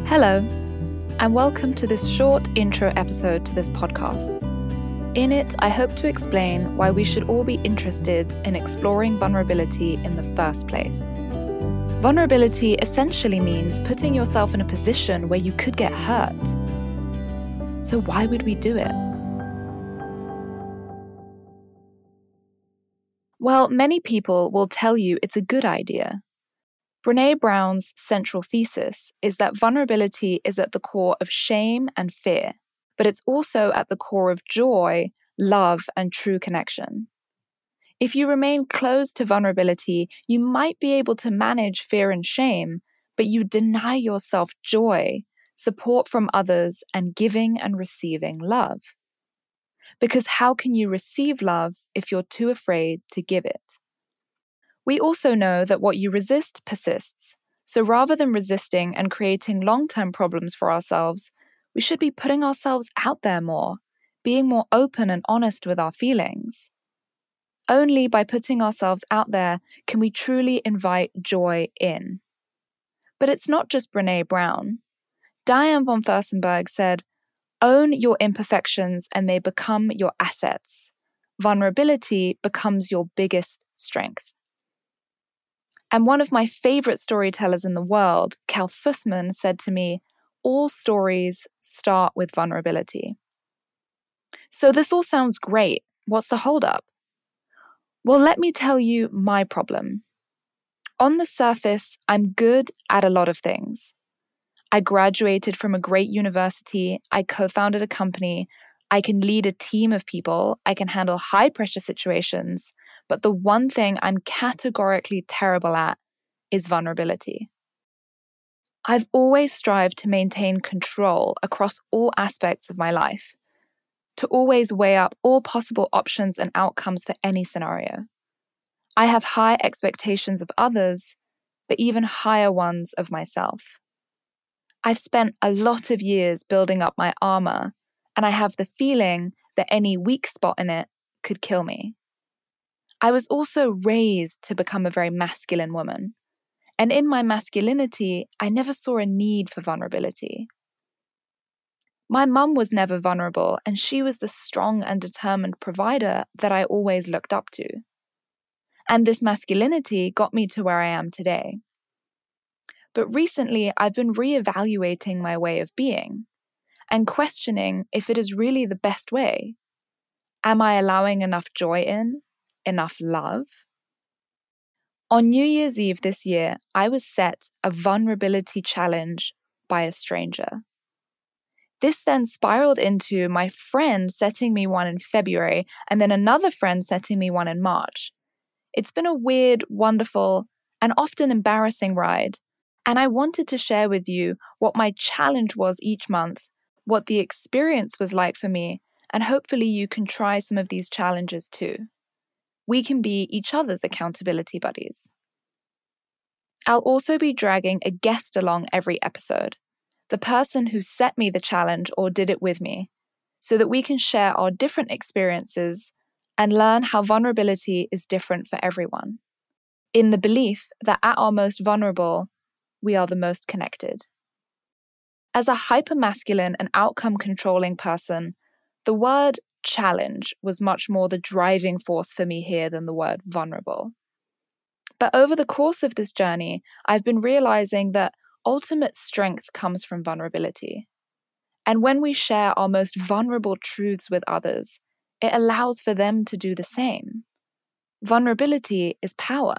Hello, and welcome to this short intro episode to this podcast. In it, I hope to explain why we should all be interested in exploring vulnerability in the first place. Vulnerability essentially means putting yourself in a position where you could get hurt. So why would we do it? Well, many people will tell you it's a good idea. Brené Brown's central thesis is that vulnerability is at the core of shame and fear, but it's also at the core of joy, love, and true connection. If you remain closed to vulnerability, you might be able to manage fear and shame, but you deny yourself joy, support from others, and giving and receiving love. Because how can you receive love if you're too afraid to give it? We also know that what you resist persists. So rather than resisting and creating long-term problems for ourselves, we should be putting ourselves out there more, being more open and honest with our feelings. Only by putting ourselves out there can we truly invite joy in. But it's not just Brené Brown. Diane von Furstenberg said, "Own your imperfections and they become your assets. Vulnerability becomes your biggest strength." And one of my favorite storytellers in the world, Cal Fussman, said to me, "All stories start with vulnerability." So this all sounds great. What's the holdup? Well, let me tell you my problem. On the surface, I'm good at a lot of things. I graduated from a great university. I co-founded a company. I can lead a team of people. I can handle high-pressure situations. But the one thing I'm categorically terrible at is vulnerability. I've always strived to maintain control across all aspects of my life, to always weigh up all possible options and outcomes for any scenario. I have high expectations of others, but even higher ones of myself. I've spent a lot of years building up my armor, and I have the feeling that any weak spot in it could kill me. I was also raised to become a very masculine woman, and in my masculinity, I never saw a need for vulnerability. My mum was never vulnerable, and she was the strong and determined provider that I always looked up to. And this masculinity got me to where I am today. But recently, I've been reevaluating my way of being and questioning if it is really the best way. Am I allowing enough joy in, enough love? On New Year's Eve this year, I was set a vulnerability challenge by a stranger. This then spiraled into my friend setting me one in February and then another friend setting me one in March. It's been a weird, wonderful, and often embarrassing ride, and I wanted to share with you what my challenge was each month, what the experience was like for me, and hopefully you can try some of these challenges too. We can be each other's accountability buddies. I'll also be dragging a guest along every episode, the person who set me the challenge or did it with me, so that we can share our different experiences and learn how vulnerability is different for everyone, in the belief that at our most vulnerable, we are the most connected. As a hypermasculine and outcome-controlling person, the word challenge was much more the driving force for me here than the word vulnerable. But over the course of this journey, I've been realizing that ultimate strength comes from vulnerability. And when we share our most vulnerable truths with others, it allows for them to do the same. Vulnerability is power.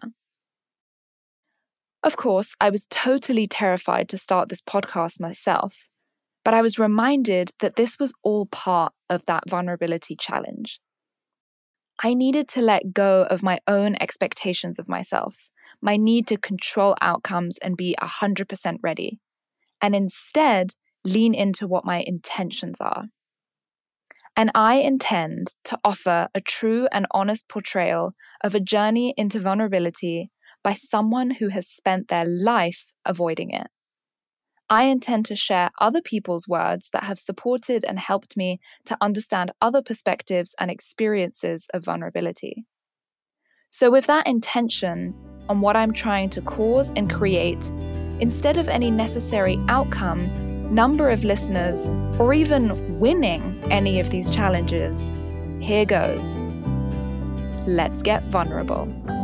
Of course, I was totally terrified to start this podcast myself, but I was reminded that this was all part of that vulnerability challenge. I needed to let go of my own expectations of myself, my need to control outcomes and be 100% ready, and instead lean into what my intentions are. And I intend to offer a true and honest portrayal of a journey into vulnerability by someone who has spent their life avoiding it. I intend to share other people's words that have supported and helped me to understand other perspectives and experiences of vulnerability. So with that intention on what I'm trying to cause and create, instead of any necessary outcome, number of listeners, or even winning any of these challenges, here goes. Let's get vulnerable.